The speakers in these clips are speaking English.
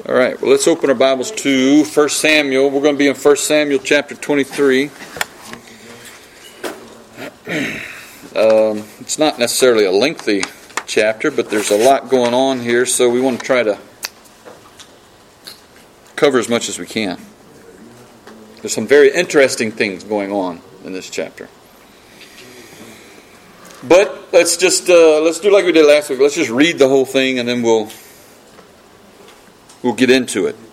All right, well, let's open our Bibles to 1 Samuel. We're going to be in 1 Samuel chapter 23. It's not necessarily a lengthy chapter, but there's a lot going on here, so we want to try to cover as much as we can. There's some very interesting things going on in this chapter. But let's do like we did last week. Let's just read the whole thing, and then we'll get into it.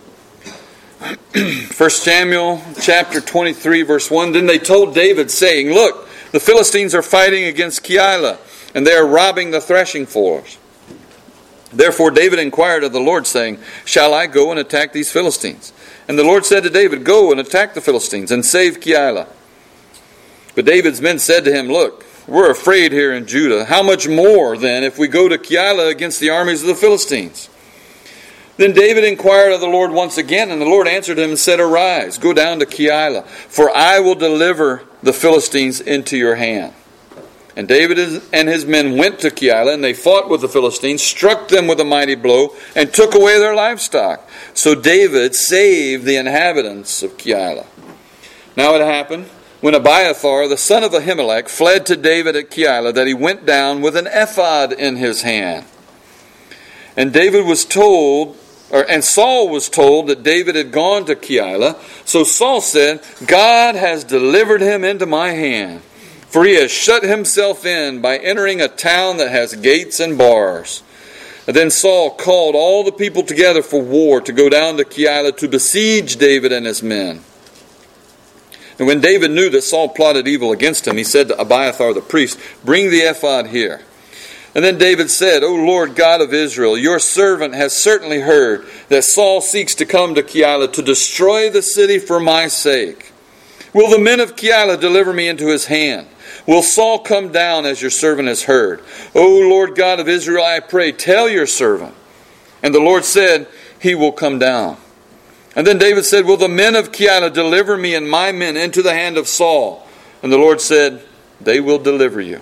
1 Samuel chapter 23, verse 1. Then they told David, saying, "Look, the Philistines are fighting against Keilah, and they are robbing the threshing floors." Therefore David inquired of the Lord, saying, "Shall I go and attack these Philistines?" And the Lord said to David, "Go and attack the Philistines, and save Keilah." But David's men said to him, "Look, we're afraid here in Judah. How much more, then, if we go to Keilah against the armies of the Philistines?" Then David inquired of the Lord once again, and the Lord answered him and said, "Arise, go down to Keilah, for I will deliver the Philistines into your hand." And David and his men went to Keilah, and they fought with the Philistines, struck them with a mighty blow, and took away their livestock. So David saved the inhabitants of Keilah. Now it happened, when Abiathar, the son of Ahimelech, fled to David at Keilah, that he went down with an ephod in his hand. And Saul was told that David had gone to Keilah. So Saul said, "God has delivered him into my hand, for he has shut himself in by entering a town that has gates and bars." And then Saul called all the people together for war to go down to Keilah to besiege David and his men. And when David knew that Saul plotted evil against him, he said to Abiathar the priest, "Bring the ephod here." And then David said, "O Lord God of Israel, your servant has certainly heard that Saul seeks to come to Keilah to destroy the city for my sake. Will the men of Keilah deliver me into his hand? Will Saul come down as your servant has heard? O Lord God of Israel, I pray, tell your servant." And the Lord said, "He will come down." And then David said, "Will the men of Keilah deliver me and my men into the hand of Saul?" And the Lord said, "They will deliver you."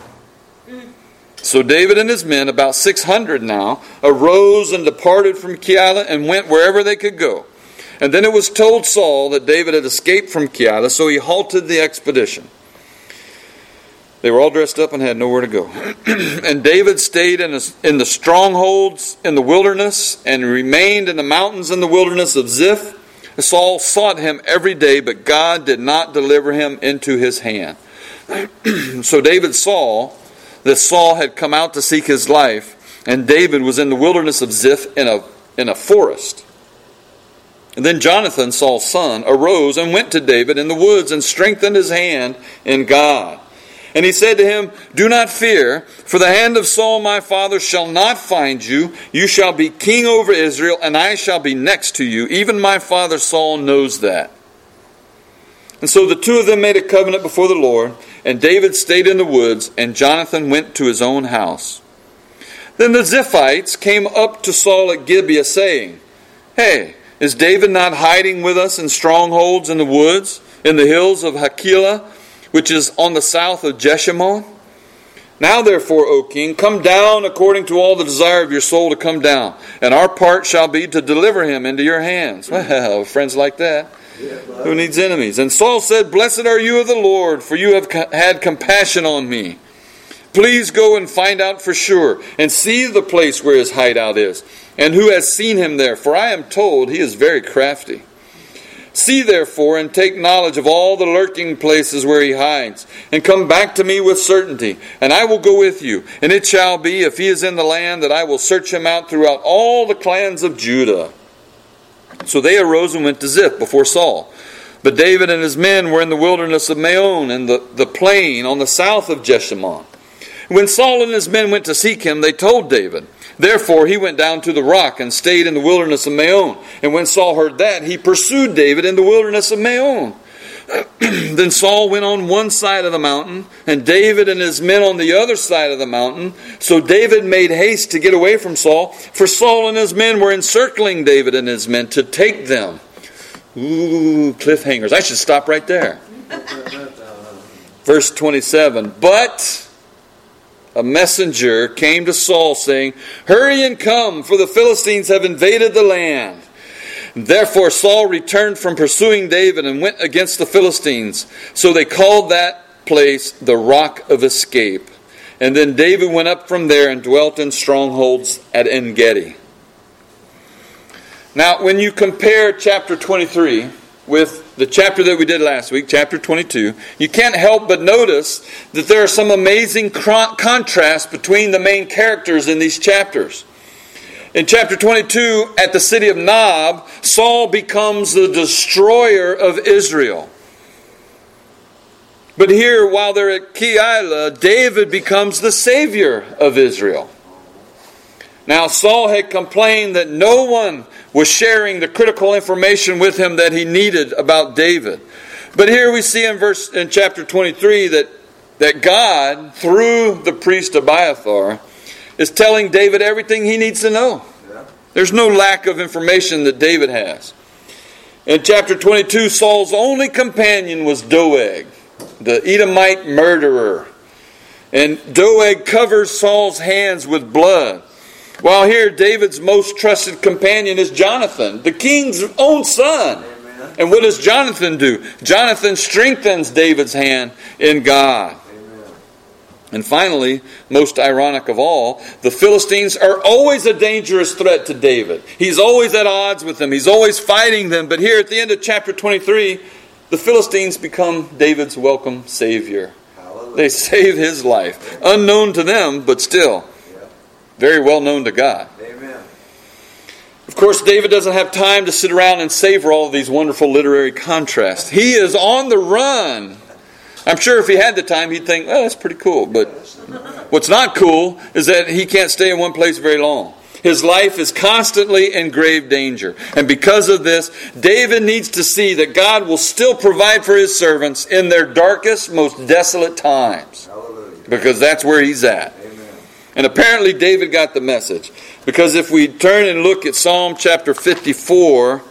So David and his men, about 600 now, arose and departed from Keilah and went wherever they could go. And then it was told Saul that David had escaped from Keilah, so he halted the expedition. They were all dressed up and had nowhere to go. And David stayed in the strongholds in the wilderness and remained in the mountains in the wilderness of Ziph. Saul sought him every day, but God did not deliver him into his hand. So David saw that Saul had come out to seek his life, and David was in the wilderness of Ziph in a forest. And then Jonathan, Saul's son, arose and went to David in the woods and strengthened his hand in God. And he said to him, "Do not fear, for the hand of Saul my father shall not find you. You shall be king over Israel, and I shall be next to you. Even my father Saul knows that." And so the two of them made a covenant before the Lord, and David stayed in the woods, and Jonathan went to his own house. Then the Ziphites came up to Saul at Gibeah, saying, "Hey, is David not hiding with us in strongholds in the woods, in the hills of Hachilah, which is on the south of Jeshimon? Now therefore, O king, come down according to all the desire of your soul to come down, and our part shall be to deliver him into your hands." Well, friends like that. Who needs enemies? And Saul said, "Blessed are you of the Lord, for you have had compassion on me. Please go and find out for sure, and see the place where his hideout is, and who has seen him there, for I am told he is very crafty. See therefore, and take knowledge of all the lurking places where he hides, and come back to me with certainty, and I will go with you. And it shall be, if he is in the land, that I will search him out throughout all the clans of Judah." So they arose and went to Ziph before Saul. But David and his men were in the wilderness of Maon and the plain on the south of Jeshimon. When Saul and his men went to seek him, they told David. Therefore he went down to the rock and stayed in the wilderness of Maon. And when Saul heard that, he pursued David in the wilderness of Maon. Then Saul went on one side of the mountain, and David and his men on the other side of the mountain. So David made haste to get away from Saul, for Saul and his men were encircling David and his men to take them. Ooh, cliffhangers. I should stop right there. Verse 27. But a messenger came to Saul saying, "Hurry and come, for the Philistines have invaded the land." Therefore Saul returned from pursuing David and went against the Philistines. So they called that place the Rock of Escape. And then David went up from there and dwelt in strongholds at En-Gedi. Now, when you compare chapter 23 with the chapter that we did last week, chapter 22, you can't help but notice that there are some amazing contrasts between the main characters in these chapters. In chapter 22, at the city of Nob, Saul becomes the destroyer of Israel. But here, while they're at Keilah, David becomes the savior of Israel. Now, Saul had complained that no one was sharing the critical information with him that he needed about David. But here we see in chapter 23 that God, through the priest Abiathar, is telling David everything he needs to know. There's no lack of information that David has. In chapter 22, Saul's only companion was Doeg, the Edomite murderer. And Doeg covers Saul's hands with blood. While here, David's most trusted companion is Jonathan, the king's own son. Amen. And what does Jonathan do? Jonathan strengthens David's hand in God. Amen. And finally, most ironic of all, the Philistines are always a dangerous threat to David. He's always at odds with them. He's always fighting them. But here at the end of chapter 23, the Philistines become David's welcome savior. Hallelujah. They save his life. Unknown to them, but still very well known to God. Amen. Of course, David doesn't have time to sit around and savor all of these wonderful literary contrasts. He is on the run. I'm sure if he had the time, he'd think, oh, that's pretty cool. But what's not cool is that he can't stay in one place very long. His life is constantly in grave danger. And because of this, David needs to see that God will still provide for his servants in their darkest, most desolate times. Hallelujah. Because that's where he's at. And apparently David got the message. Because if we turn and look at Psalm chapter 54,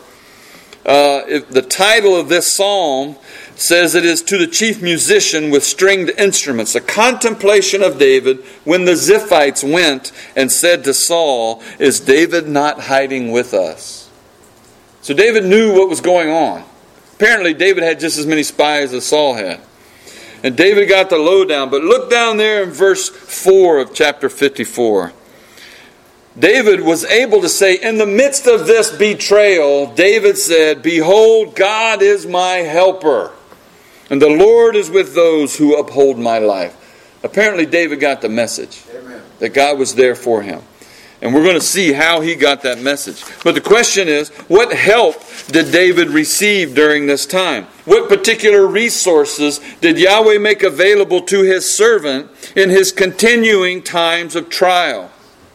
the title of this psalm says it is to the chief musician with stringed instruments, a contemplation of David when the Ziphites went and said to Saul, is David not hiding with us? So David knew what was going on. Apparently David had just as many spies as Saul had. And David got the lowdown. But look down there in verse 4 of chapter 54. David was able to say, in the midst of this betrayal, David said, behold, God is my helper, and the Lord is with those who uphold my life. Apparently David got the message. Amen. That God was there for him. And we're going to see how he got that message. But the question is, what help did David receive during this time? What particular resources did Yahweh make available to his servant in his continuing times of trial?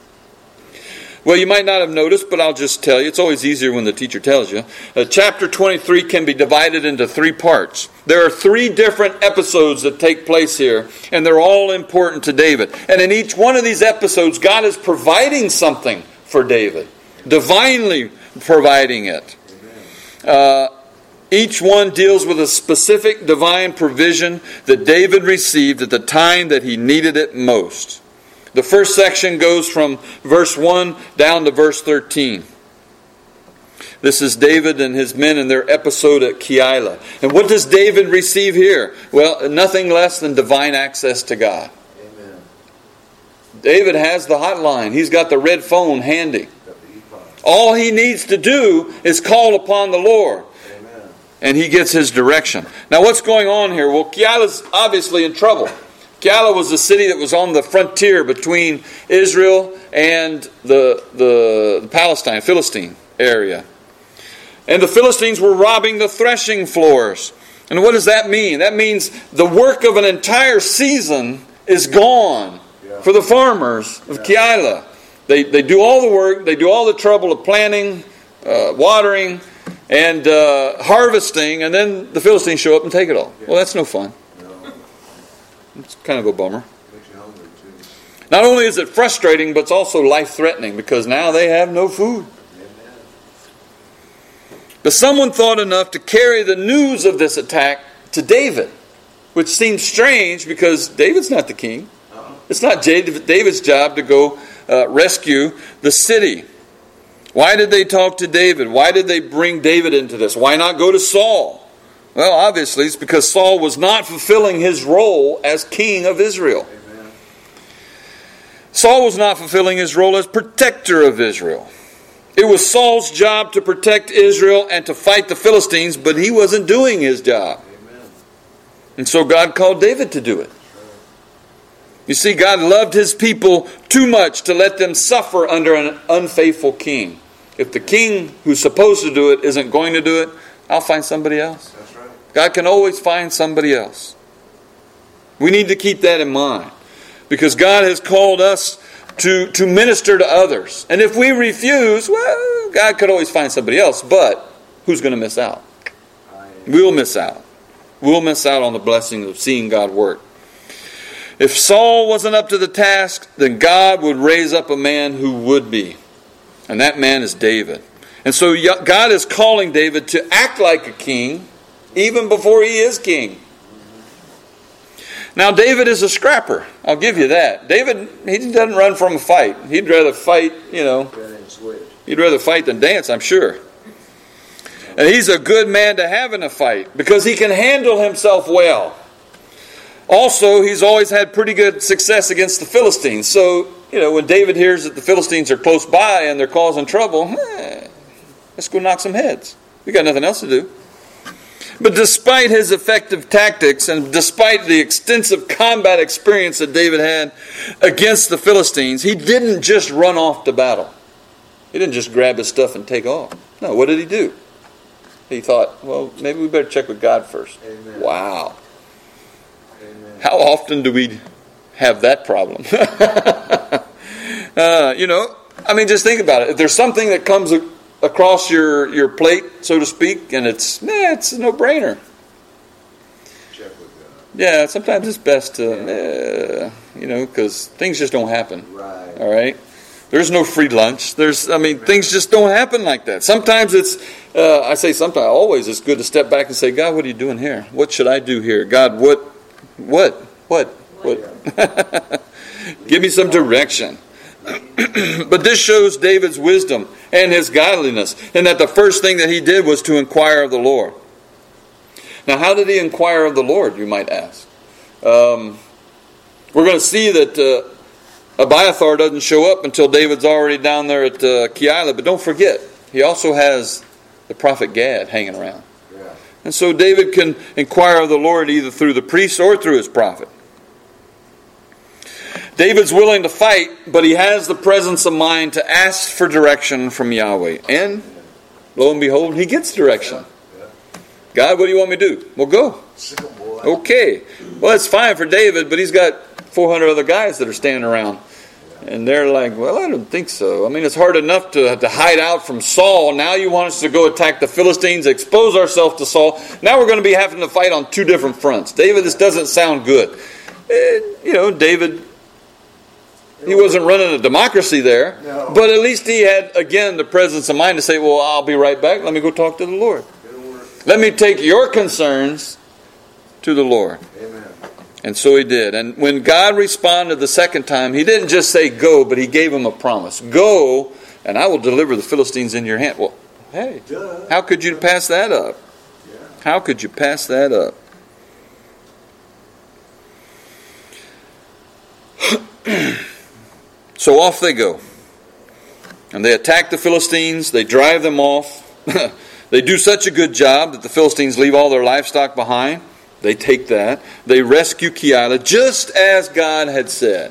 Well, you might not have noticed, but I'll just tell you. It's always easier when the teacher tells you. Chapter 23 can be divided into 3 parts. There are 3 different episodes that take place here, and they're all important to David. And in each one of these episodes, God is providing something for David, divinely providing it. Each one deals with a specific divine provision that David received at the time that he needed it most. The first section goes from verse 1 down to verse 13. This is David and his men in their episode at Keilah. And what does David receive here? Well, nothing less than divine access to God. Amen. David has the hotline. He's got the red phone handy. All he needs to do is call upon the Lord. Amen. And he gets his direction. Now what's going on here? Well, Keilah's obviously in trouble. Keilah was a city that was on the frontier between Israel and the Palestine, Philistine area. And the Philistines were robbing the threshing floors. And what does that mean? That means the work of an entire season is gone for the farmers of Keilah. They do all the work, they do all the trouble of planting, watering, and harvesting, and then the Philistines show up and take it all. Well, that's no fun. It's kind of a bummer. Not only is it frustrating, but it's also life-threatening because now they have no food. But someone thought enough to carry the news of this attack to David, which seems strange because David's not the king. It's not David's job to go rescue the city. Why did they talk to David? Why did they bring David into this? Why not go to Saul? Well, obviously it's because Saul was not fulfilling his role as king of Israel. Amen. Saul was not fulfilling his role as protector of Israel. It was Saul's job to protect Israel and to fight the Philistines, but he wasn't doing his job. Amen. And so God called David to do it. You see, God loved his people too much to let them suffer under an unfaithful king. If the king who's supposed to do it isn't going to do it, I'll find somebody else. That's right. God can always find somebody else. We need to keep that in mind. Because God has called us to minister to others. And if we refuse, well, God could always find somebody else. But who's going to miss out? We'll miss out. We'll miss out on the blessing of seeing God work. If Saul wasn't up to the task, then God would raise up a man who would be. And that man is David. And so God is calling David to act like a king even before he is king. Now David is a scrapper. I'll give you that. David, he doesn't run from a fight. He'd rather fight, he'd rather fight than dance, I'm sure. And he's a good man to have in a fight because he can handle himself well. Also, he's always had pretty good success against the Philistines. So, when David hears that the Philistines are close by and they're causing trouble, let's go knock some heads. We got nothing else to do. But despite his effective tactics and despite the extensive combat experience that David had against the Philistines, he didn't just run off to battle. He didn't just grab his stuff and take off. No, what did he do? He thought, well, maybe we better check with God first. Amen. Wow. Amen. How often do we have that problem? Just think about it. If there's something that comes across your plate, so to speak, and it's a no-brainer. Check with God. Yeah, sometimes it's best to, because things just don't happen. Right. All right? There's no free lunch. Things just don't happen like that. Sometimes always it's good to step back and say, God, what are you doing here? What should I do here? God, what? Give me some direction. But this shows David's wisdom and his godliness, and that the first thing that he did was to inquire of the Lord. Now, how did he inquire of the Lord, you might ask? We're going to see that Abiathar doesn't show up until David's already down there at Keilah, but don't forget, he also has the prophet Gad hanging around. Yeah. And so David can inquire of the Lord either through the priest or through his prophet. David's willing to fight, but he has the presence of mind to ask for direction from Yahweh. And lo and behold, he gets direction. God, what do you want me to do? Well, go. Okay. Well, that's fine for David, but he's got 400 other guys that are standing around. And they're like, well, I don't think so. It's hard enough to hide out from Saul. Now you want us to go attack the Philistines, expose ourselves to Saul. Now we're going to be having to fight on two different fronts. David, this doesn't sound good. David, he wasn't running a democracy there. No. But at least he had, again, the presence of mind to say, well, I'll be right back. Let me go talk to the Lord. Let me take your concerns to the Lord. Amen. And so he did. And when God responded the second time, he didn't just say go, but he gave him a promise. Go, and I will deliver the Philistines in your hand. Well, hey, how could you pass that up? Yeah. How could you pass that up? So off they go. And they attack the Philistines. They drive them off. They do such a good job that the Philistines leave all their livestock behind. They take that. They rescue Keilah just as God had said.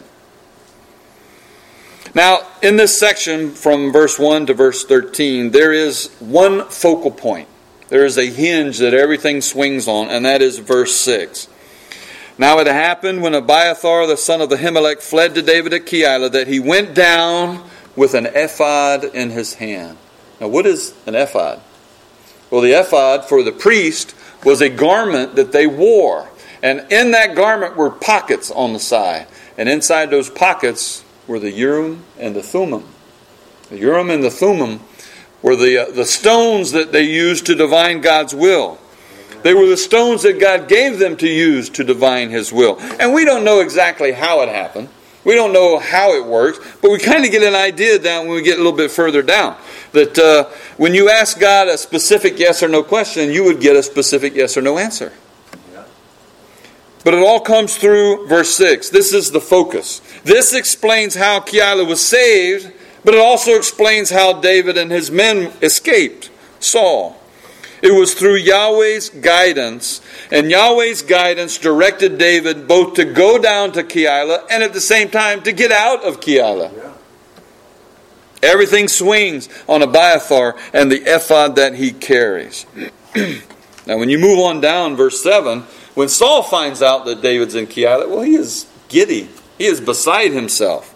Now, in this section from verse 1 to verse 13, there is one focal point. There is a hinge that everything swings on, and that is verse 6. Now it happened when Abiathar, the son of Ahimelech, fled to David at Keilah, that he went down with an ephod in his hand. Now, what is an ephod? Well, the ephod for the priest was a garment that they wore. And in that garment were pockets on the side. And inside those pockets were the Urim and the Thummim. The Urim and the Thummim were the stones that they used to divine God's will. They were the stones that God gave them to use to divine His will. And we don't know exactly how it happened. We don't know how it works. But we kind of get an idea down when we get a little bit further down. That when you ask God a specific yes or no question, you would get a specific yes or no answer. But it all comes through verse 6. This is the focus. This explains how Keilah was saved, but it also explains how David and his men escaped Saul. It was through Yahweh's guidance, and Yahweh's guidance directed David both to go down to Keilah and at the same time to get out of Keilah. Everything swings on Abiathar and the ephod that he carries. Now when you move on down, verse 7, when Saul finds out that David's in Keilah, well, he is giddy. He is beside himself.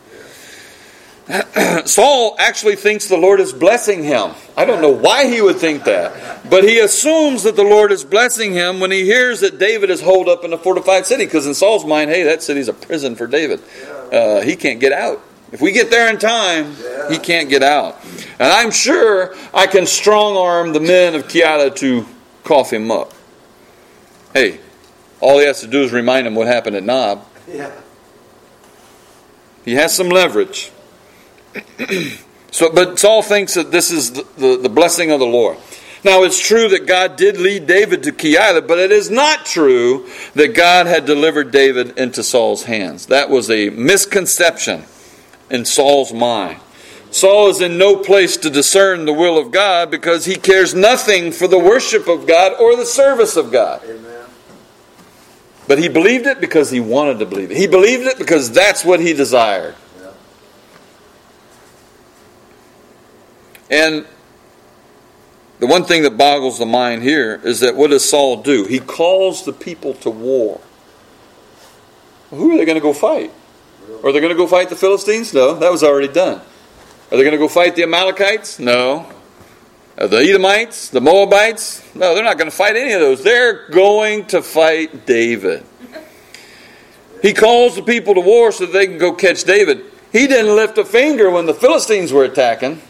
Saul actually thinks the Lord is blessing him. I don't know why he would think that. But he assumes that the Lord is blessing him when he hears that David is holed up in a fortified city. Because in Saul's mind, hey, that city's a prison for David. He can't get out. If we get there in time, he can't get out. And I'm sure I can strong-arm the men of Keilah to cough him up. Hey, all he has to do is remind him what happened at Nob. He has some leverage. But Saul thinks that this is the blessing of the Lord. Now it's true that God did lead David to Keilah, but it is not true that God had delivered David into Saul's hands. That was a misconception in Saul's mind. Saul is in no place to discern the will of God because he cares nothing for the worship of God or the service of God. Amen. But he believed it because he wanted to believe it. He believed it because that's what he desired. And the one thing that boggles the mind here is that what does Saul do? He calls the people to war. Well, who are they going to go fight? Are they going to go fight the Philistines? No, that was already done. Are they going to go fight the Amalekites? No. The Edomites? The Moabites? No, they're not going to fight any of those. They're going to fight David. He calls the people to war so that they can go catch David. He didn't lift a finger when the Philistines were attacking.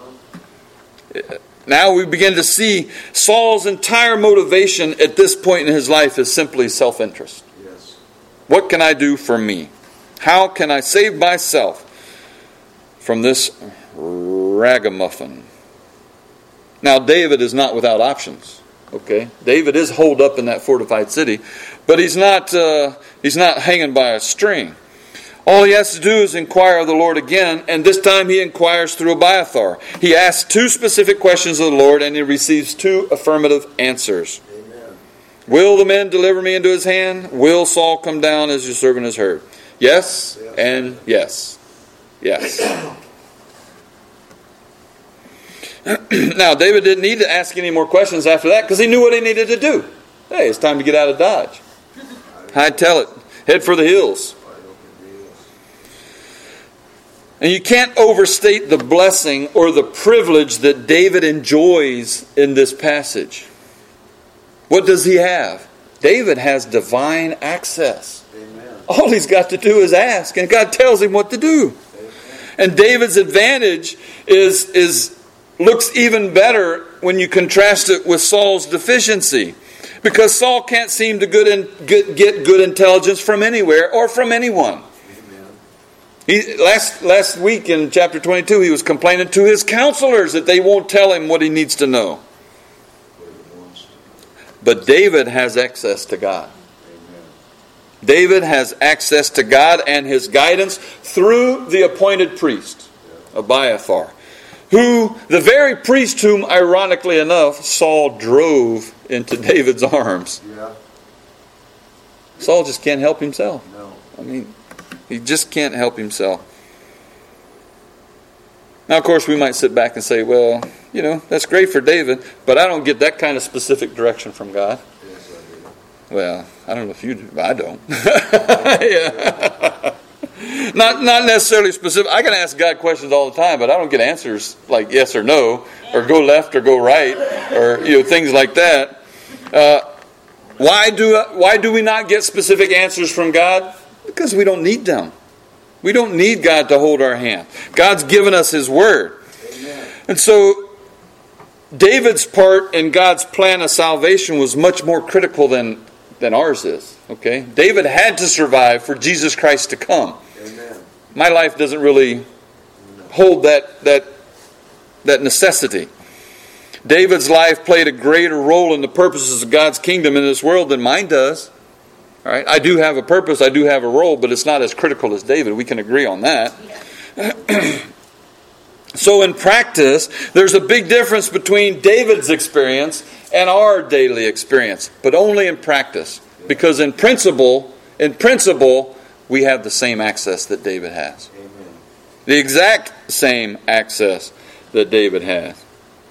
Now we begin to see Saul's entire motivation at this point in his life is simply self-interest. Yes. What can I do for me? How can I save myself from this ragamuffin? Now David is not without options. Okay, David is holed up in that fortified city, but he's not hanging by a string. All he has to do is inquire of the Lord again, and this time he inquires through Abiathar. He asks two specific questions of the Lord, and he receives two affirmative answers. Amen. Will the men deliver me into his hand? Will Saul come down as your servant has heard? Yes, and yes. Yes. Now, David didn't need to ask any more questions after that because he knew what he needed to do. Hey, it's time to get out of Dodge. Hightail it. Head for the hills. And you can't overstate the blessing or the privilege that David enjoys in this passage. What does he have? David has divine access. Amen. All he's got to do is ask, and God tells him what to do. Amen. And David's advantage looks even better when you contrast it with Saul's deficiency. Because Saul can't seem to get good intelligence from anywhere or from anyone. Last week in chapter 22, he was complaining to his counselors that they won't tell him what he needs to know. But David has access to God. David has access to God and his guidance through the appointed priest, Abiathar, who, the very priest whom, ironically enough, Saul drove into David's arms. Yeah. Saul just can't help himself. No. I mean, he just can't help himself. Now, of course, we might sit back and say, well, that's great for David, but I don't get that kind of specific direction from God. Yes, I do. Well, I don't know if you do, but I don't. Yeah. Not necessarily specific. I can ask God questions all the time, but I don't get answers like yes or no, or go left or go right, or things like that. Why do we not get specific answers from God? Because we don't need them. We don't need God to hold our hand. God's given us His Word. Amen. And so David's part in God's plan of salvation was much more critical than ours is. Okay? David had to survive for Jesus Christ to come. Amen. My life doesn't really hold that necessity. David's life played a greater role in the purposes of God's kingdom in this world than mine does. All right? I do have a purpose, I do have a role, but it's not as critical as David. We can agree on that. So in practice, there's a big difference between David's experience and our daily experience, but only in practice. Because in principle, we have the same access that David has. Amen. The exact same access that David has.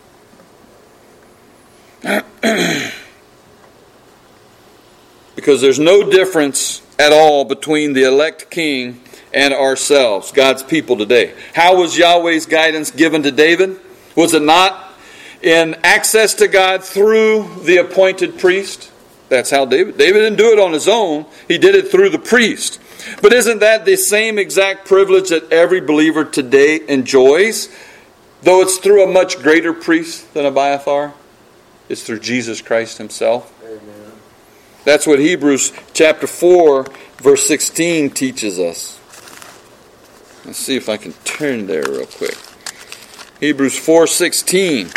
Because there's no difference at all between the elect king and ourselves, God's people today. How was Yahweh's guidance given to David? Was it not in access to God through the appointed priest? That's how David didn't do it on his own. He did it through the priest. But isn't that the same exact privilege that every believer today enjoys? Though it's through a much greater priest than Abiathar. It's through Jesus Christ himself. Amen. That's what Hebrews chapter 4, verse 16 teaches us. Let's see if I can turn there real quick. Hebrews 4:16.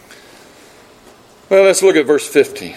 Well, let's look at verse 15.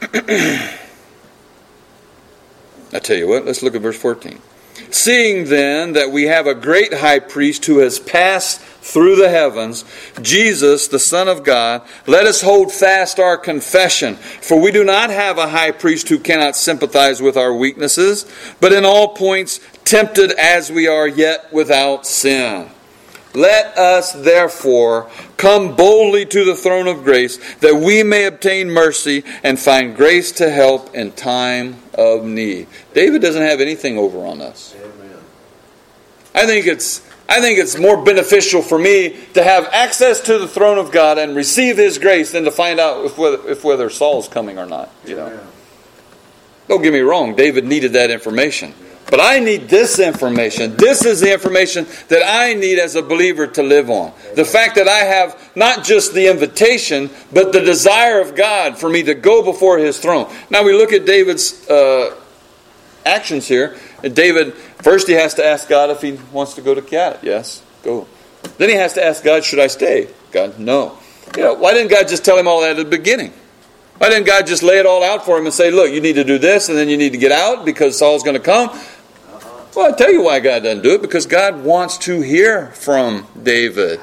I tell you what, let's look at verse 14. Seeing then that we have a great high priest who has passed through the heavens, Jesus, the Son of God, let us hold fast our confession. For we do not have a high priest who cannot sympathize with our weaknesses, but in all points tempted as we are, yet without sin. Let us therefore come boldly to the throne of grace, that we may obtain mercy and find grace to help in time of need. David doesn't have anything over on us. Amen. I think it's more beneficial for me to have access to the throne of God and receive His grace than to find out if whether Saul's coming or not. You know. Amen. Don't get me wrong, David needed that information. But I need this information. This is the information that I need as a believer to live on. The fact that I have not just the invitation, but the desire of God for me to go before His throne. Now we look at David's actions here. And David, first he has to ask God if he wants to go to Keilah. Yes, go. Then he has to ask God, should I stay? God, no. You know, why didn't God just tell him all that at the beginning? Why didn't God just lay it all out for him and say, look, you need to do this and then you need to get out because Saul's going to come? Well, I'll tell you why God doesn't do it. Because God wants to hear from David.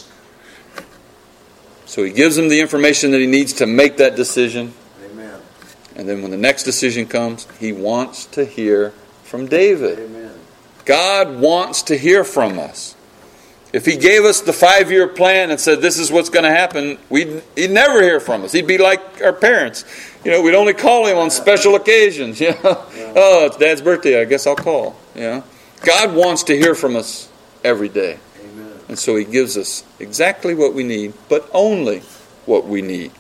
So He gives him the information that he needs to make that decision. Amen. And then when the next decision comes, He wants to hear from David. Amen. God wants to hear from us. If He gave us the 5-year plan and said this is what's going to happen, He'd never hear from us. He'd be like our parents. You know, we'd only call Him on special occasions. You know? Oh, it's Dad's birthday, I guess I'll call. You know? God wants to hear from us every day. Amen. And so He gives us exactly what we need, but only what we need.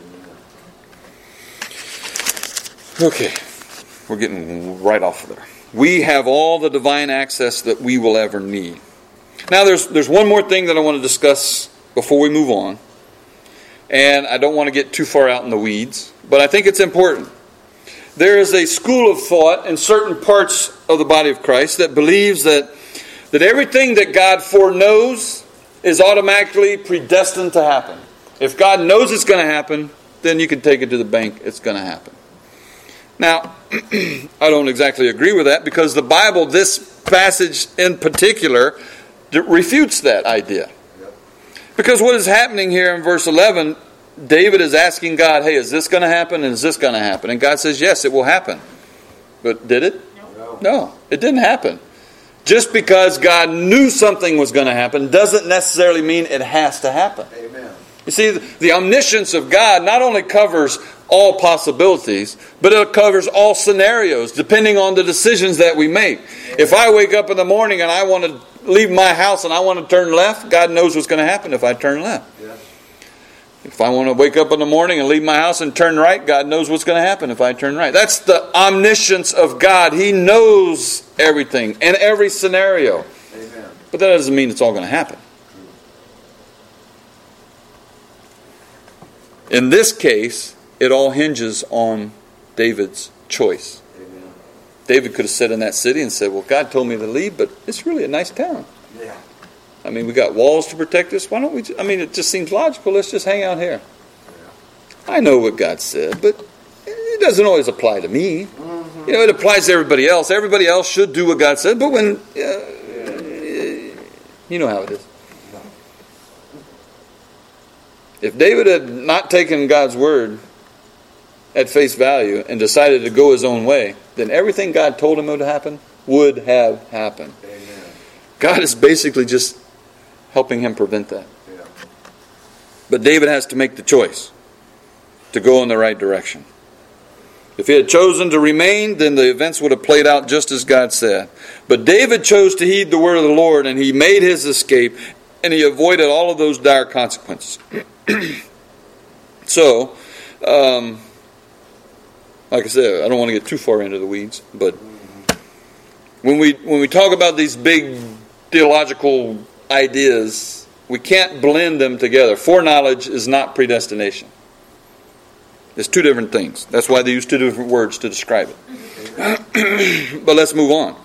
Amen. Okay, we're getting right off of there. We have all the divine access that we will ever need. Now there's one more thing that I want to discuss before we move on. And I don't want to get too far out in the weeds, but I think it's important. There is a school of thought in certain parts of the body of Christ that believes that everything that God foreknows is automatically predestined to happen. If God knows it's going to happen, then you can take it to the bank, it's going to happen. Now, I don't exactly agree with that because the Bible, this passage in particular, refutes that idea. Because what is happening here in verse 11, David is asking God, hey, is this going to happen and is this going to happen? And God says, yes, it will happen. But did it? No, it didn't happen. Just because God knew something was going to happen doesn't necessarily mean it has to happen. Amen. You see, the omniscience of God not only covers all possibilities, but it covers all scenarios depending on the decisions that we make. If I wake up in the morning and I want to leave my house and I want to turn left, God knows what's going to happen if I turn left. Yeah. If I want to wake up in the morning and leave my house and turn right, God knows what's going to happen if I turn right. That's the omniscience of God. He knows everything in every scenario. Amen. But that doesn't mean it's all going to happen. In this case, it all hinges on David's choice. Amen. David could have sat in that city and said, well, God told me to leave, but it's really a nice town. Yeah. I mean, we got walls to protect us. Why don't we? It just seems logical. Let's just hang out here. I know what God said, but it doesn't always apply to me. You know, it applies to everybody else. Everybody else should do what God said, but when you know how it is. If David had not taken God's word at face value and decided to go his own way, then everything God told him would have happened. Amen. God is basically just helping him prevent that. Yeah. But David has to make the choice to go in the right direction. If he had chosen to remain, then the events would have played out just as God said. But David chose to heed the word of the Lord, and he made his escape, and he avoided all of those dire consequences. So, like I said, I don't want to get too far into the weeds, but when we talk about these big theological ideas, we can't blend them together. Foreknowledge is not predestination. It's two different things. That's why they use two different words to describe it. But let's move on.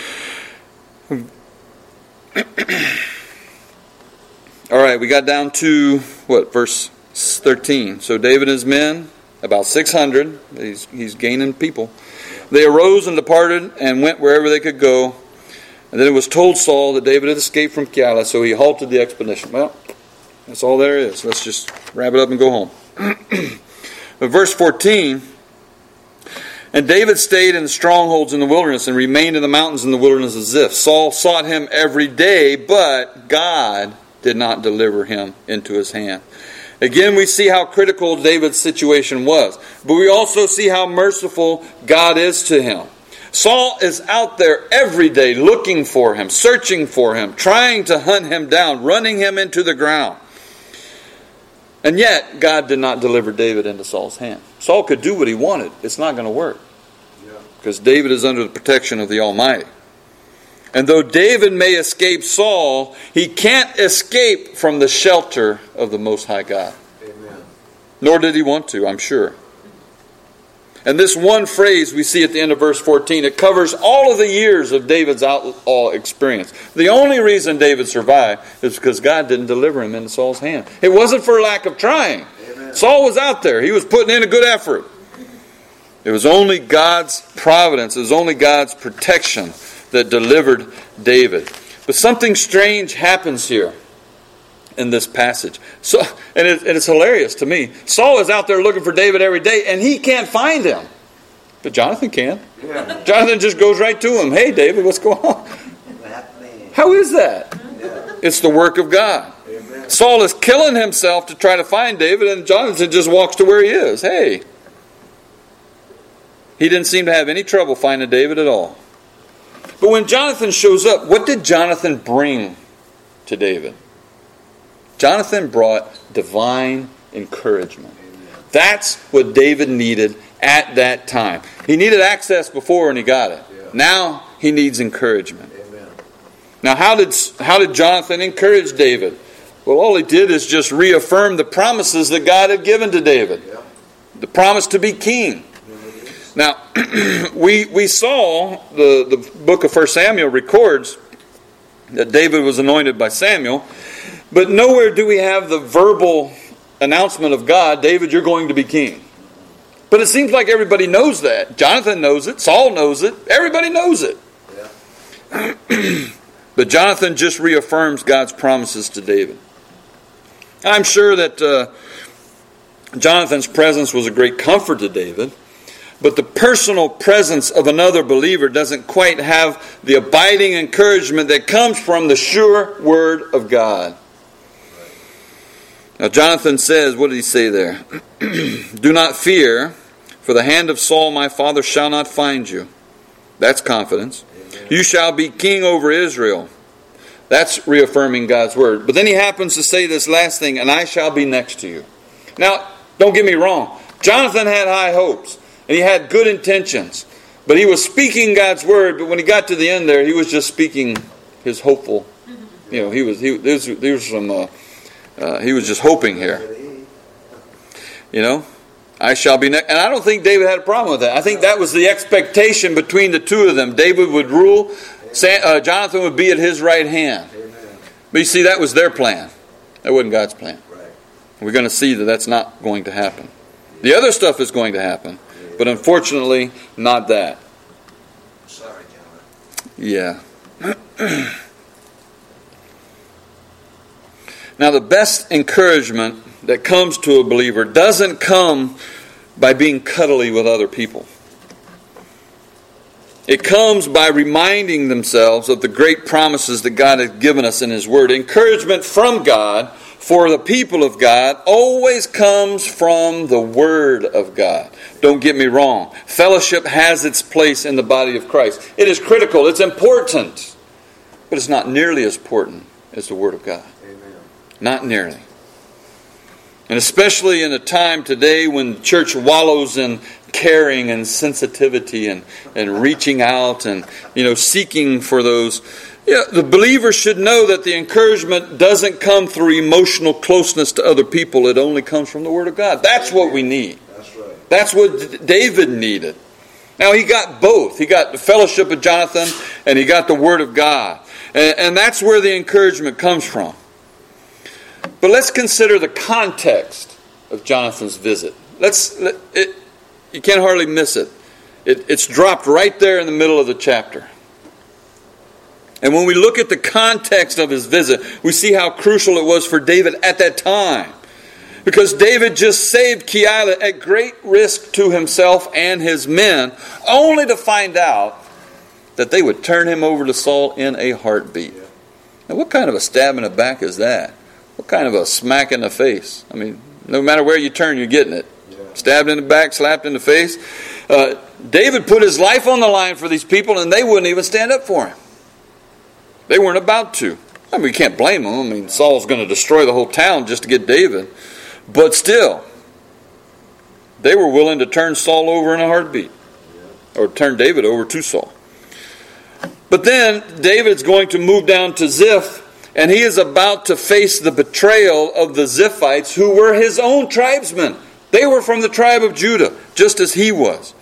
All right, we got down to, verse 13. So David and his men, about 600, he's gaining people. They arose and departed and went wherever they could go. And then it was told Saul that David had escaped from Keilah, so he halted the expedition. Well, that's all there is. Let's just wrap it up and go home. But verse 14, and David stayed in the strongholds in the wilderness and remained in the mountains in the wilderness of Ziph. Saul sought him every day, but God did not deliver him into his hand. Again, we see how critical David's situation was. But we also see how merciful God is to him. Saul is out there every day looking for him, searching for him, trying to hunt him down, running him into the ground. And yet, God did not deliver David into Saul's hand. Saul could do what he wanted. It's not going to work. Because David is under the protection of the Almighty. And though David may escape Saul, he can't escape from the shelter of the Most High God. Amen. Nor did he want to, I'm sure. And this one phrase we see at the end of verse 14, it covers all of the years of David's outlaw experience. The only reason David survived is because God didn't deliver him into Saul's hand. It wasn't for lack of trying. Amen. Saul was out there. He was putting in a good effort. It was only God's providence, it was only God's protection that delivered David. But something strange happens here in this passage. So, and it's hilarious to me. Saul is out there looking for David every day, and he can't find him. But Jonathan can. Yeah. Jonathan just goes right to him. Hey, David, what's going on? How is that? Yeah. It's the work of God. Amen. Saul is killing himself to try to find David, and Jonathan just walks to where he is. Hey. He didn't seem to have any trouble finding David at all. But when Jonathan shows up, what did Jonathan bring to David? Jonathan brought divine encouragement. That's what David needed at that time. He needed access before and he got it. Yeah. Now he needs encouragement. Amen. Now how did Jonathan encourage David? Well, all he did is just reaffirm the promises that God had given to David. Yeah. The promise to be king. Now, we saw the book of 1 Samuel records that David was anointed by Samuel, but nowhere do we have the verbal announcement of God, David, you're going to be king. But it seems like everybody knows that. Jonathan knows it. Saul knows it. Everybody knows it. Yeah. But Jonathan just reaffirms God's promises to David. I'm sure that Jonathan's presence was a great comfort to David. But the personal presence of another believer doesn't quite have the abiding encouragement that comes from the sure word of God. Now Jonathan says, what did he say there? Do not fear, for the hand of Saul my father shall not find you. That's confidence. Amen. You shall be king over Israel. That's reaffirming God's word. But then he happens to say this last thing, and I shall be next to you. Now, don't get me wrong. Jonathan had high hopes. And he had good intentions. But he was speaking God's word, but when he got to the end there, he was just speaking his hopeful. You know, he was just hoping here. You know, I shall be next. And I don't think David had a problem with that. I think that was the expectation between the two of them. David would rule, Jonathan would be at his right hand. But you see, that was their plan. That wasn't God's plan. Right. We're going to see that that's not going to happen. The other stuff is going to happen, but unfortunately, not that. Sorry, John. Yeah. Now, the best encouragement that comes to a believer doesn't come by being cuddly with other people. It comes by reminding themselves of the great promises that God has given us in His Word. Encouragement from God for the people of God always comes from the Word of God. Don't get me wrong. Fellowship has its place in the body of Christ. It is critical. It's important. But it's not nearly as important as the Word of God. Amen. Not nearly. And especially in a time today when the church wallows in caring and sensitivity and reaching out and seeking for those. The believer should know that the encouragement doesn't come through emotional closeness to other people. It only comes from the Word of God. That's what we need. That's right. That's what David needed. Now he got both. He got the fellowship of Jonathan and he got the Word of God. And that's where the encouragement comes from. But let's consider the context of Jonathan's visit. You can't hardly miss it. It's dropped right there in the middle of the chapter. And when we look at the context of his visit, we see how crucial it was for David at that time. Because David just saved Keilah at great risk to himself and his men, only to find out that they would turn him over to Saul in a heartbeat. Now, what kind of a stab in the back is that? What kind of a smack in the face? I mean, no matter where you turn, you're getting it. Stabbed in the back, slapped in the face. David put his life on the line for these people, and they wouldn't even stand up for him. They weren't about to. I mean, we can't blame them. I mean, Saul's going to destroy the whole town just to get David. But still, they were willing to turn Saul over in a heartbeat. Or turn David over to Saul. But then, David's going to move down to Ziph, and he is about to face the betrayal of the Ziphites, who were his own tribesmen. They were from the tribe of Judah, just as he was.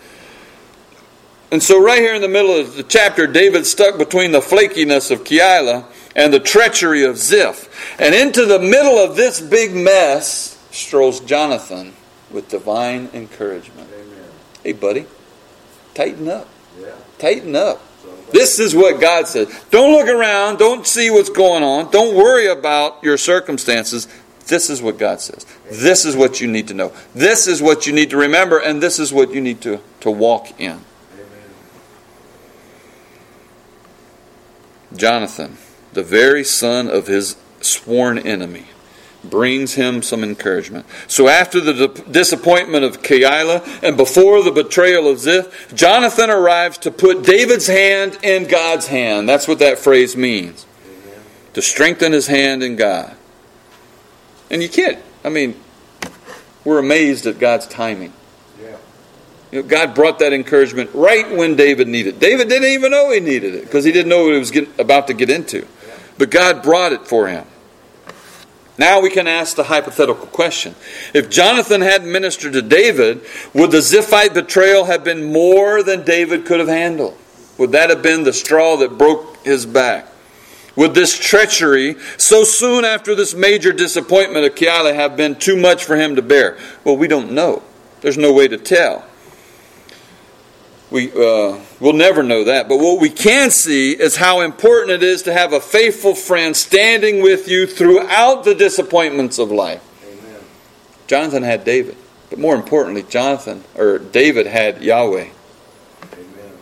And so right here in the middle of the chapter, David's stuck between the flakiness of Keilah and the treachery of Ziph. And into the middle of this big mess strolls Jonathan with divine encouragement. Amen. Hey, buddy, tighten up. Yeah. Tighten up. This is what God says. Don't look around. Don't see what's going on. Don't worry about your circumstances. This is what God says. This is what you need to know. This is what you need to remember, and this is what you need to walk in. Amen. Jonathan, the very son of his sworn enemy, brings him some encouragement. So after the disappointment of Keilah and before the betrayal of Ziph, Jonathan arrives to put David's hand in God's hand. That's what that phrase means. Amen. To strengthen his hand in God. And you can't, we're amazed at God's timing. Yeah. God brought that encouragement right when David needed it. David didn't even know he needed it because he didn't know what he was about to get into. But God brought it for him. Now we can ask the hypothetical question. If Jonathan hadn't ministered to David, would the Ziphite betrayal have been more than David could have handled? Would that have been the straw that broke his back? Would this treachery, so soon after this major disappointment of Keilah, have been too much for him to bear? Well, we don't know. There's no way to tell. We'll never know that. But what we can see is how important it is to have a faithful friend standing with you throughout the disappointments of life. Amen. Jonathan had David. But more importantly, David had Yahweh. Amen.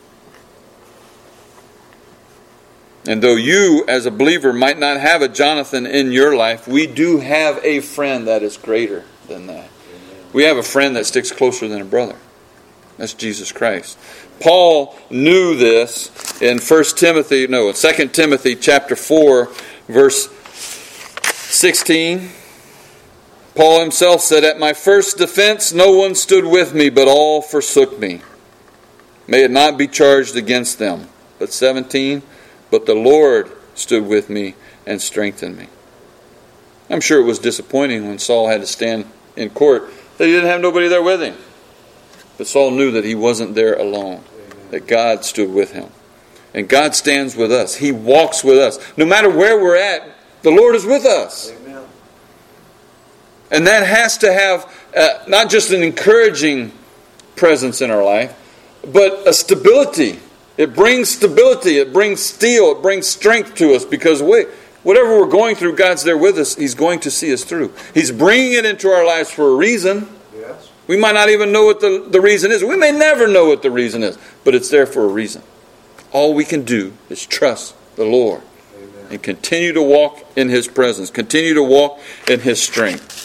And though you, as a believer, might not have a Jonathan in your life, we do have a friend that is greater than that. Amen. We have a friend that sticks closer than a brother. That's Jesus Christ. Paul knew this in 2 Timothy chapter 4, verse 16. Paul himself said, "At my first defense no one stood with me, but all forsook me. May it not be charged against them." But 17, "But the Lord stood with me and strengthened me." I'm sure it was disappointing when Saul had to stand in court that he didn't have nobody there with him. But Saul knew that he wasn't there alone, that God stood with him. And God stands with us. He walks with us. No matter where we're at, The Lord is with us. Amen. And that has to have not just an encouraging presence in our life, but a stability. It brings stability. It brings steel. It brings strength to us because whatever we're going through, God's there with us. He's going to see us through. He's bringing it into our lives for a reason. Yes. We might not even know what the reason is. We may never know what the reason is, but it's there for a reason. All we can do is trust the Lord. Amen. And continue to walk in His presence. Continue to walk in His strength.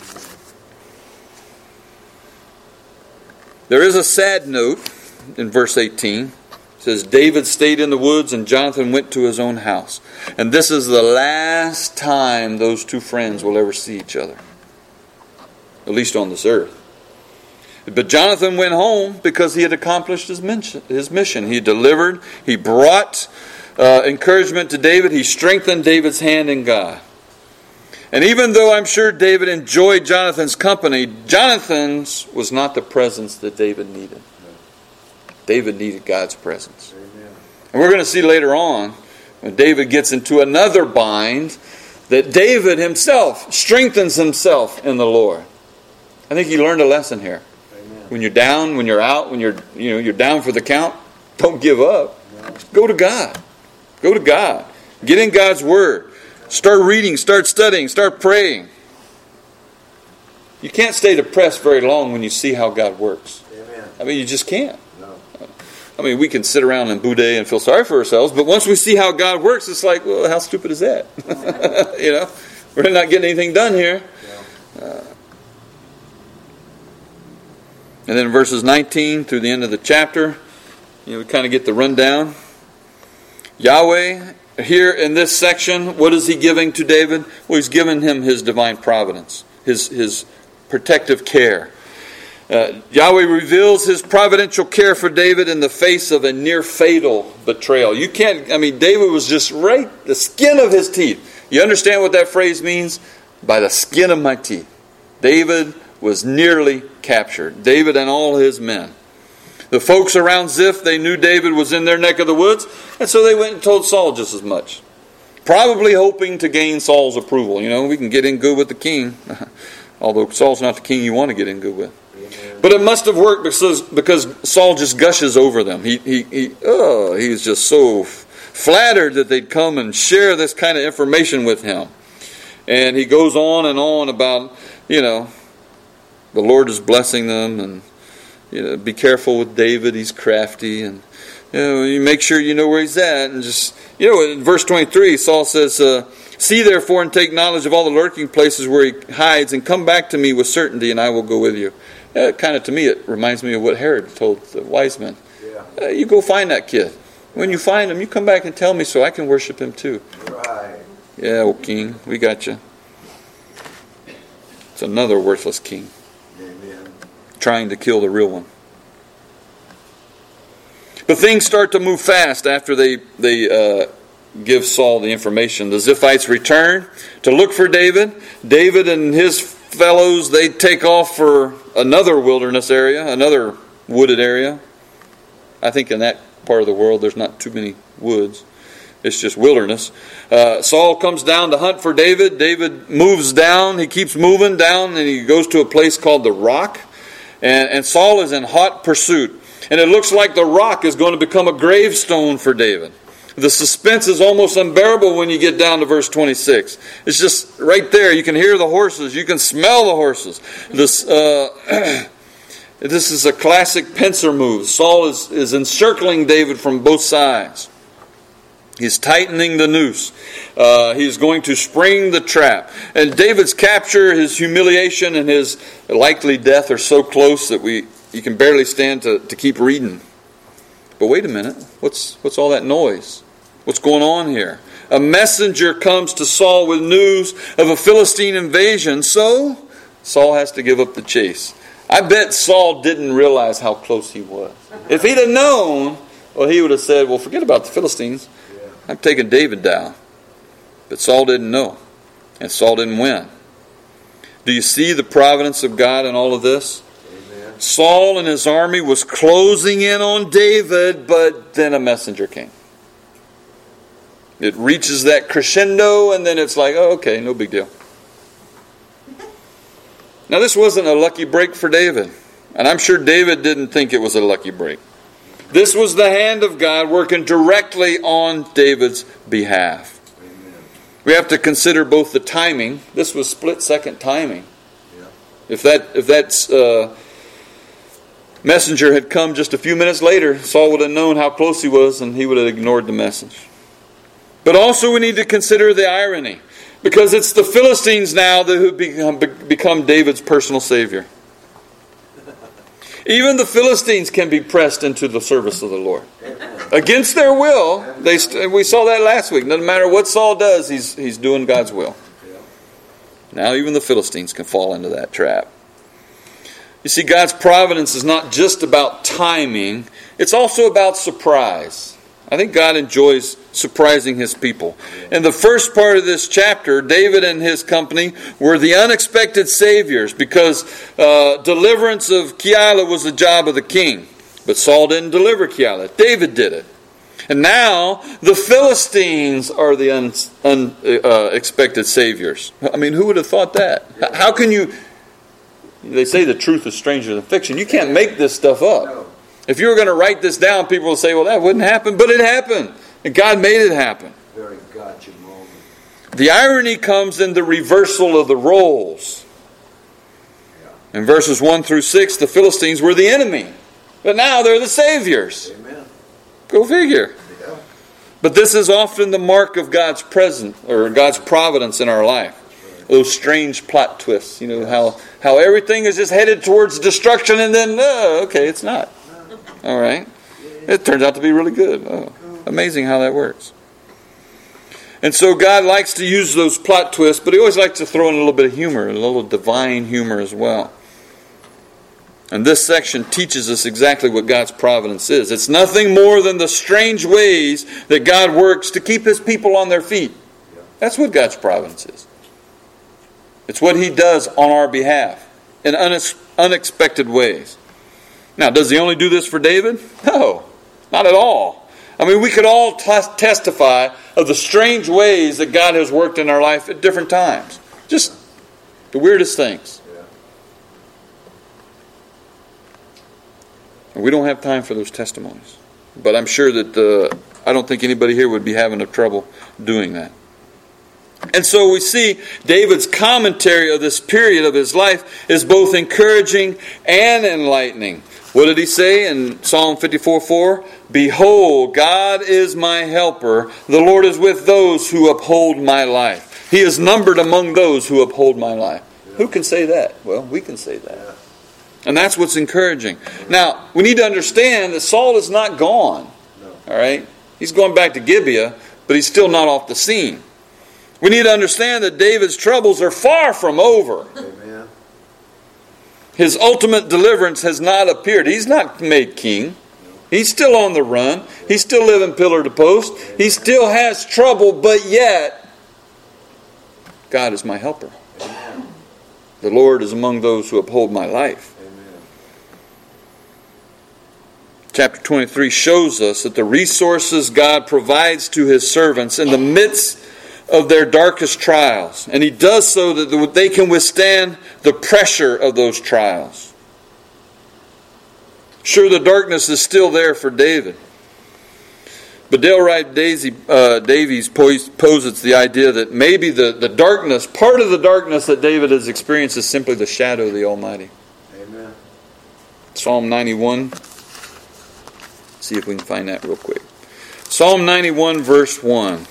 There is a sad note in verse 18. It says, David stayed in the woods and Jonathan went to his own house. And this is the last time those two friends will ever see each other. At least on this earth. But Jonathan went home because he had accomplished his mission. He delivered. He brought encouragement to David. He strengthened David's hand in God. And even though I'm sure David enjoyed Jonathan's company, Jonathan's was not the presence that David needed. David needed God's presence. Amen. And we're going to see later on, when David gets into another bind, that David himself strengthens himself in the Lord. I think he learned a lesson here. Amen. When you're down, when you're out, when you're down for the count, don't give up. No. Go to God. Go to God. Get in God's Word. Start reading, start studying, start praying. You can't stay depressed very long when you see how God works. Amen. I mean, you just can't. No. I mean, we can sit around and boudet and feel sorry for ourselves, but once we see how God works, it's like, well, how stupid is that? We're not getting anything done here. And then in verses 19 through the end of the chapter, we kind of get the rundown. Yahweh, here in this section, what is He giving to David? Well, He's given him His divine providence, His protective care. Yahweh reveals His providential care for David in the face of a near fatal betrayal. David was just right, the skin of his teeth. You understand what that phrase means? By the skin of my teeth. David was nearly captured. David and all his men. The folks around Ziph, they knew David was in their neck of the woods, and so they went and told Saul just as much. Probably hoping to gain Saul's approval. We can get in good with the king, although Saul's not the king you want to get in good with. Amen. But it must have worked because Saul just gushes over them. He's just so flattered that they'd come and share this kind of information with him. And he goes on and on about, the Lord is blessing them, and be careful with David, he's crafty, and you make sure you know where he's at. And just, in verse 23, Saul says, see therefore and take knowledge of all the lurking places where he hides, and come back to me with certainty, and I will go with you. To me, it reminds me of what Herod told the wise men. Yeah. You go find that kid. When you find him, you come back and tell me so I can worship him too. Right. Yeah, old king, we got you. It's another worthless king. Amen. Trying to kill the real one. But things start to move fast after they give Saul the information. The Ziphites return to look for David. David and his fellows, they take off for another wilderness area, another wooded area. I think in that part of the world there's not too many woods. It's just wilderness. Saul comes down to hunt for David. David moves down. He keeps moving down, and he goes to a place called the Rock. And Saul is in hot pursuit. And it looks like the Rock is going to become a gravestone for David. The suspense is almost unbearable when you get down to verse 26. It's just right there. You can hear the horses. You can smell the horses. This is a classic pincer move. Saul is encircling David from both sides. He's tightening the noose. He's going to spring the trap. And David's capture, his humiliation, and his likely death are so close that you can barely stand to keep reading. But wait a minute. What's all that noise? What's going on here? A messenger comes to Saul with news of a Philistine invasion. So Saul has to give up the chase. I bet Saul didn't realize how close he was. If he'd have known, well, he would have said, well, forget about the Philistines. I'm taking David down. But Saul didn't know. And Saul didn't win. Do you see the providence of God in all of this? Amen. Saul and his army was closing in on David, but then a messenger came. It reaches that crescendo, and then it's like, oh, okay, no big deal. Now, this wasn't a lucky break for David. And I'm sure David didn't think it was a lucky break. This was the hand of God working directly on David's behalf. Amen. We have to consider both the timing. This was split-second timing. Yeah. If that messenger had come just a few minutes later, Saul would have known how close he was, and he would have ignored the message. But also we need to consider the irony, because it's the Philistines now who become David's personal savior. Even the Philistines can be pressed into the service of the Lord. Against their will. We saw that last week. No matter what Saul does, he's doing God's will. Now even the Philistines can fall into that trap. You see, God's providence is not just about timing. It's also about surprise. I think God enjoys surprising His people. In the first part of this chapter, David and his company were the unexpected saviors, because deliverance of Keilah was the job of the king. But Saul didn't deliver Keilah. David did it. And now the Philistines are the unexpected saviors. I mean, who would have thought that? How can you... They say the truth is stranger than fiction. You can't make this stuff up. If you were going to write this down, people will say, well, that wouldn't happen. But it happened. And God made it happen. Very gotcha moment. The irony comes in the reversal of the roles. Yeah. In verses 1 through 6, the Philistines were the enemy. But now they're the saviors. Amen. Go figure. Yeah. But this is often the mark of God's presence or God's providence in our life. Those strange plot twists. You know, how everything is just headed towards destruction, and then, okay, it's not. All right. It turns out to be really good. Oh, amazing how that works. And so God likes to use those plot twists, but He always likes to throw in a little bit of humor, a little divine humor as well. And this section teaches us exactly what God's providence is. It's nothing more than the strange ways that God works to keep His people on their feet. That's what God's providence is. It's what He does on our behalf in unexpected ways. Now, does He only do this for David? No, not at all. I mean, we could all testify of the strange ways that God has worked in our life at different times. Just the weirdest things. And we don't have time for those testimonies. But I'm sure that I don't think anybody here would be having a trouble doing that. And so we see David's commentary of this period of his life is both encouraging and enlightening. What did he say in Psalm 54:4? Behold, God is my helper. The Lord is with those who uphold my life. He is numbered among those who uphold my life. Yeah. Who can say that? Well, we can say that. Yeah. And that's what's encouraging. Now, we need to understand that Saul is not gone. No. All right? He's going back to Gibeah, but he's still not off the scene. We need to understand that David's troubles are far from over. Amen. His ultimate deliverance has not appeared. He's not made king. He's still on the run. He's still living pillar to post. He still has trouble, but yet, God is my helper. Amen. The Lord is among those who uphold my life. Amen. Chapter 23 shows us that the resources God provides to His servants in the midst of their darkest trials. And He does so that they can withstand the pressure of those trials. Sure, the darkness is still there for David. But Dale Wright Davies posits the idea that maybe the darkness, part of the darkness that David has experienced is simply the shadow of the Almighty. Amen. Psalm 91. See if we can find that real quick. Psalm 91 verse 1.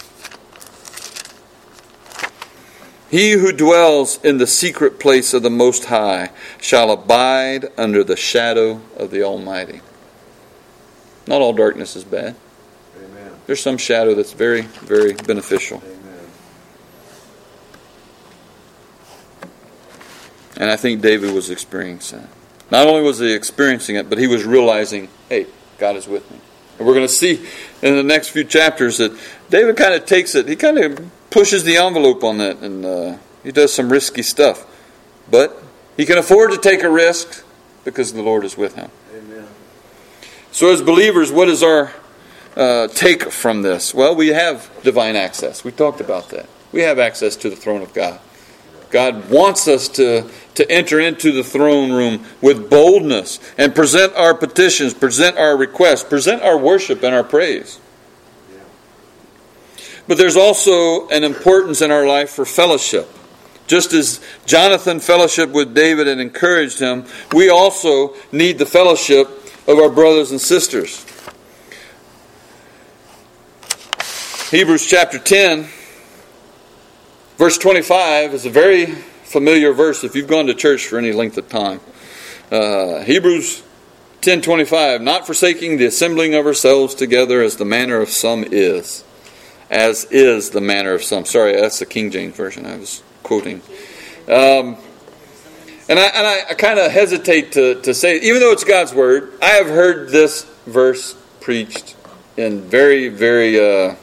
He who dwells in the secret place of the Most High shall abide under the shadow of the Almighty. Not all darkness is bad. Amen. There's some shadow that's very, very beneficial. Amen. And I think David was experiencing that. Not only was he experiencing it, but he was realizing, hey, God is with me. And we're going to see in the next few chapters that David kind of takes it. He kind of pushes the envelope on that, and he does some risky stuff. But he can afford to take a risk because the Lord is with him. Amen. So as believers, what is our take from this? Well, we have divine access. We talked about that. We have access to the throne of God. God wants us to enter into the throne room with boldness and present our petitions, present our requests, present our worship and our praise. But there's also an importance in our life for fellowship. Just as Jonathan fellowshiped with David and encouraged him, we also need the fellowship of our brothers and sisters. Hebrews chapter 10, verse 25 is a very familiar verse if you've gone to church for any length of time. Hebrews 10:25, not forsaking the assembling of ourselves together as the manner of some is. As is the manner of some. Sorry, that's the King James Version I was quoting. And I kind of hesitate to say, even though it's God's Word, I have heard this verse preached in very, very,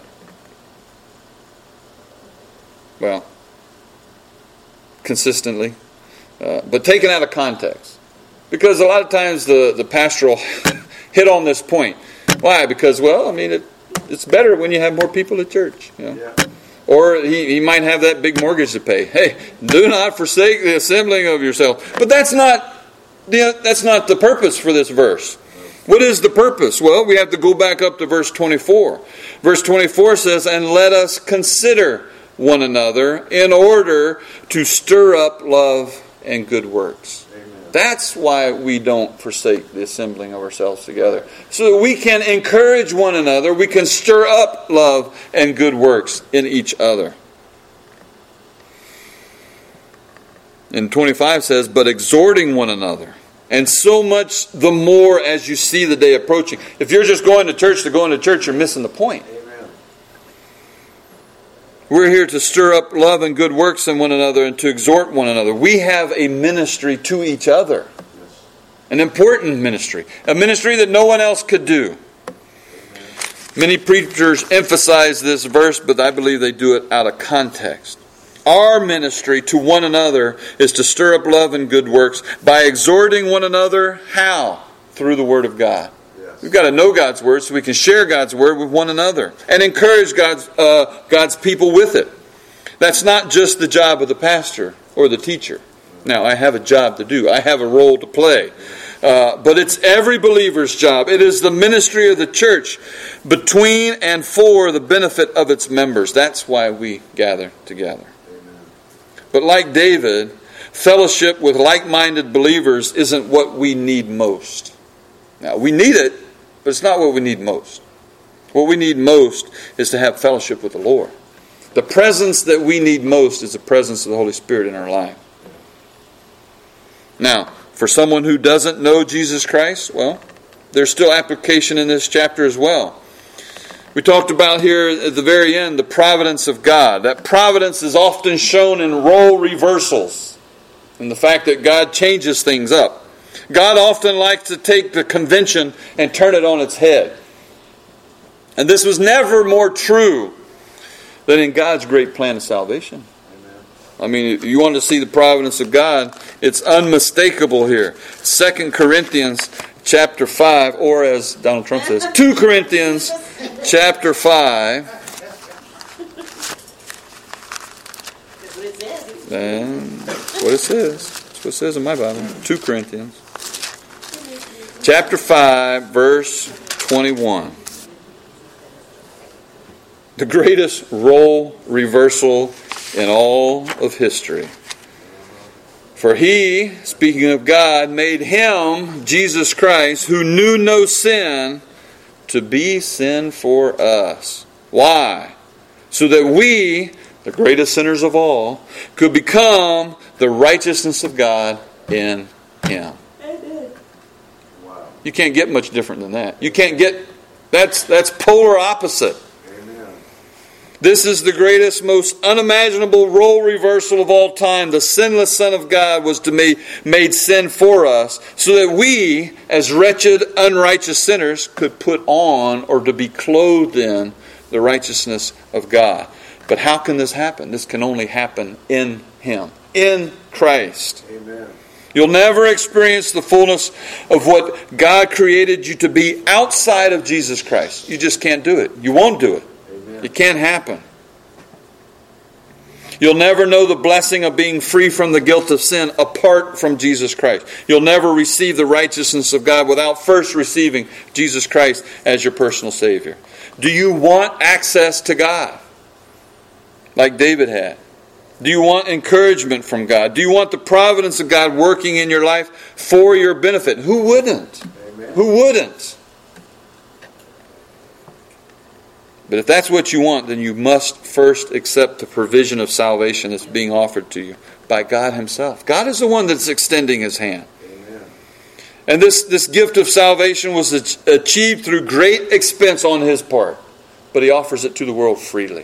consistently, but taken out of context. Because a lot of times the pastor will hit on this point. Why? Because, it's better when you have more people at church. You know? Yeah. Or he might have that big mortgage to pay. Hey, do not forsake the assembling of yourself. But that's not the purpose for this verse. What is the purpose? Well, we have to go back up to verse 24. Verse 24 says, and let us consider one another in order to stir up love and good works. That's why we don't forsake the assembling of ourselves together. So that we can encourage one another. We can stir up love and good works in each other. And 25 says, but exhorting one another. And so much the more as you see the day approaching. If you're just going to church, you're missing the point. We're here to stir up love and good works in one another and to exhort one another. We have a ministry to each other. An important ministry. A ministry that no one else could do. Many preachers emphasize this verse, but I believe they do it out of context. Our ministry to one another is to stir up love and good works by exhorting one another. How? Through the Word of God. We've got to know God's Word so we can share God's Word with one another and encourage God's people with it. That's not just the job of the pastor or the teacher. Now, I have a job to do. I have a role to play. But it's every believer's job. It is the ministry of the church between and for the benefit of its members. That's why we gather together. Amen. But like David, fellowship with like-minded believers isn't what we need most. Now, we need it, but it's not what we need most. What we need most is to have fellowship with the Lord. The presence that we need most is the presence of the Holy Spirit in our life. Now, for someone who doesn't know Jesus Christ, well, there's still application in this chapter as well. We talked about here at the very end the providence of God. That providence is often shown in role reversals, and the fact that God changes things up. God often likes to take the convention and turn it on its head. And this was never more true than in God's great plan of salvation. I mean, if you want to see the providence of God, it's unmistakable here. 2 Corinthians chapter 5, or as Donald Trump says, 2 Corinthians chapter 5. And that's what it says. That's what it says in my Bible. 2 Corinthians. Chapter 5, verse 21. The greatest role reversal in all of history. For he, speaking of God, made him, Jesus Christ, who knew no sin, to be sin for us. Why? So that we, the greatest sinners of all, could become the righteousness of God in him. You can't get much different than that. You can't get, that's polar opposite. Amen. This is the greatest, most unimaginable role reversal of all time. The sinless Son of God was to be made sin for us so that we, as wretched, unrighteous sinners, could put on or to be clothed in the righteousness of God. But how can this happen? This can only happen in Him, in Christ. Amen. You'll never experience the fullness of what God created you to be outside of Jesus Christ. You just can't do it. You won't do it. Amen. It can't happen. You'll never know the blessing of being free from the guilt of sin apart from Jesus Christ. You'll never receive the righteousness of God without first receiving Jesus Christ as your personal Savior. Do you want access to God like David had? Do you want encouragement from God? Do you want the providence of God working in your life for your benefit? Who wouldn't? Amen. Who wouldn't? But if that's what you want, then you must first accept the provision of salvation that's being offered to you by God Himself. God is the one that's extending His hand. Amen. And this gift of salvation was achieved through great expense on His part. But He offers it to the world freely.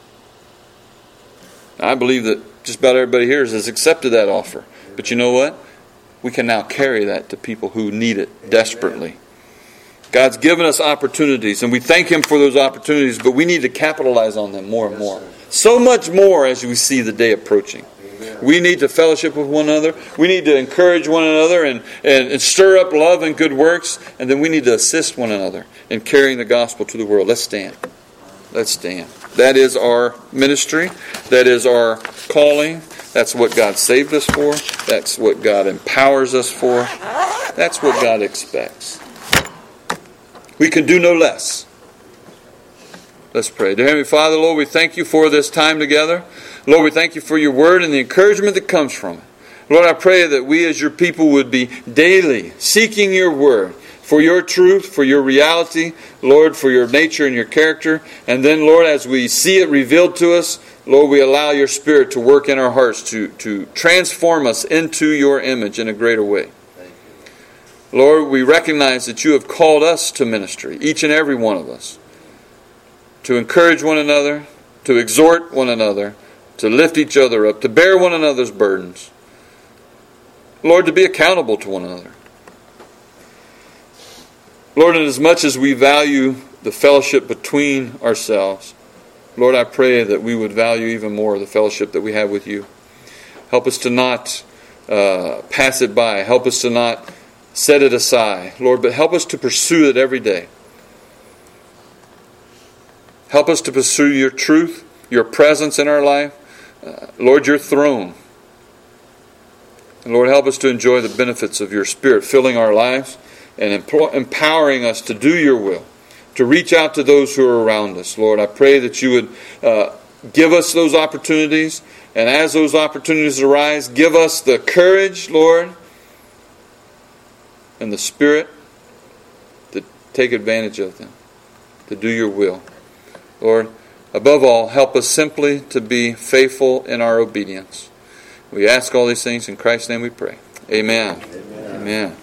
I believe that just about everybody here has accepted that offer. But you know what? We can now carry that to people who need it desperately. God's given us opportunities, and we thank Him for those opportunities, but we need to capitalize on them more and more. So much more as we see the day approaching. We need to fellowship with one another. We need to encourage one another and stir up love and good works. And then we need to assist one another in carrying the gospel to the world. Let's stand. Let's stand. That is our ministry. That is our calling. That's what God saved us for. That's what God empowers us for. That's what God expects. We can do no less. Let's pray. Dear Heavenly Father, Lord, we thank You for this time together. Lord, we thank You for Your word and the encouragement that comes from it. Lord, I pray that we as Your people would be daily seeking Your word, for Your truth, for Your reality, Lord, for Your nature and Your character. And then, Lord, as we see it revealed to us, Lord, we allow Your Spirit to work in our hearts to transform us into Your image in a greater way. Lord, we recognize that You have called us to ministry, each and every one of us, to encourage one another, to exhort one another, to lift each other up, to bear one another's burdens. Lord, to be accountable to one another. Lord, and as much as we value the fellowship between ourselves, Lord, I pray that we would value even more the fellowship that we have with You. Help us to not pass it by. Help us to not set it aside, Lord, but help us to pursue it every day. Help us to pursue Your truth, Your presence in our life, Lord, Your throne. And Lord, help us to enjoy the benefits of Your Spirit filling our lives and empowering us to do Your will, to reach out to those who are around us. Lord, I pray that You would give us those opportunities, and as those opportunities arise, give us the courage, Lord, and the Spirit to take advantage of them, to do Your will. Lord, above all, help us simply to be faithful in our obedience. We ask all these things in Christ's name we pray. Amen. Amen. Amen.